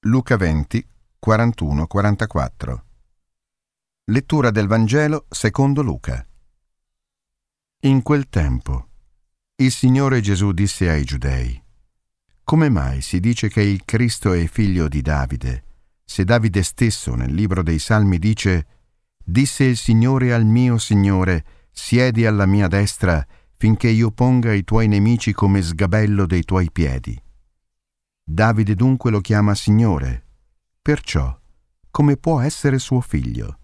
Luca 20, 41-44. Lettura del Vangelo secondo Luca. In quel tempo, il Signore Gesù disse ai Giudei: come mai si dice che il Cristo è figlio di Davide, se Davide stesso nel libro dei Salmi dice: disse il Signore al mio Signore, siedi alla mia destra, finché io ponga i tuoi nemici come sgabello dei tuoi piedi. Davide dunque lo chiama Signore, perciò come può essere suo figlio?